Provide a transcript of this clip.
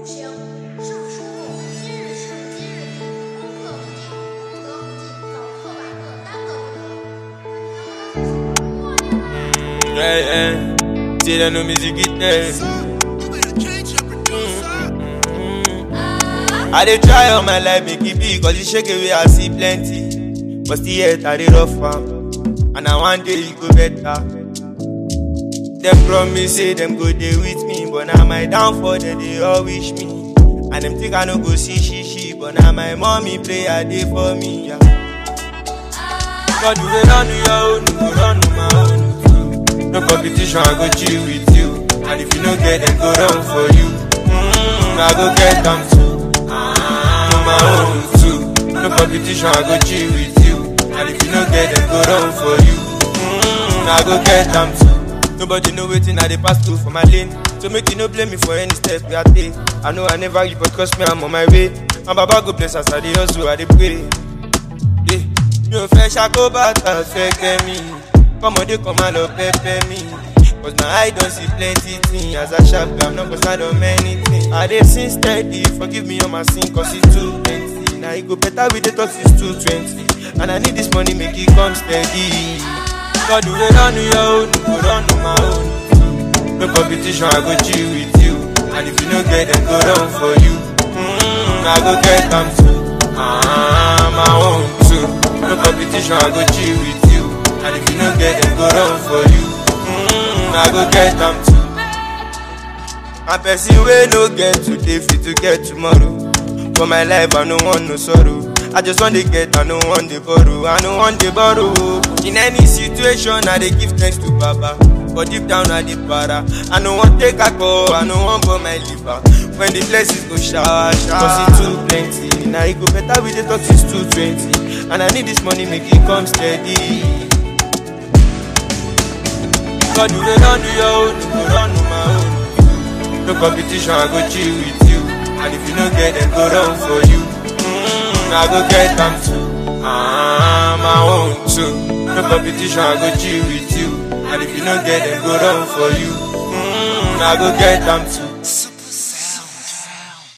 不行，上书目，今日事今日毕，功课不进，功德不进，早课晚课耽搁不得。 Say they know music it there. I dey try all my life make it big, cause the shake away I see plenty. But still yet I dey rough am, and I one day it go better. Them promise say them go dey with me, but now my downfall they all wish me. And them think I no go see she, but now my mommy pray a day for me. Yeah. God do it on your own, go run on my own. No competition, I go chill with you. And if you no get them, go run for you. I go get them too. On my own too. No competition, I go chill with you. And if you no get them, go run for you. I go get them too. Nobody know waiting, I dey pass through for my lane. So make you no blame me for any step we I take. I know I never give, but trust me, I'm on my way. And Baba go bless us, I dey hustle, I dey pray. Yeah. No fresh, I go back, I fake me. Come on, they come and love pepper me. Cause now I don't see plenty things. As I sharp, I'm not gonna stand on many things. I dey sin steady, forgive me on my sin, cause it's too plenty. Now it go better with the talk since 220. And I need this money, make it come steady. God do it on your own, go run on my own. No competition, I go chill with you. And if you no get them, go run for you. I go get them too. My own too. No competition, I go chill with you. And if you no get them, go run for you. I go get them too. A person wey no get today fit to get tomorrow. For my life, I no want no sorrow. I just want to get, I no want to borrow. I no want to borrow. In any situation, I dey give thanks to Baba. But deep down, I dey para. I no want take alcohol, I no want burn my liver. When the blessings go shower, cause it's too plenty. Now it go better with the talk since 220. And I need this money, make it come steady. God do it on your own, go run on my own. No competition, I go chill with you. And if you no get them, go run for you. I go get them too. My own too. No competition, I go chill with you. And if you no get them, go run for you. I go get them too.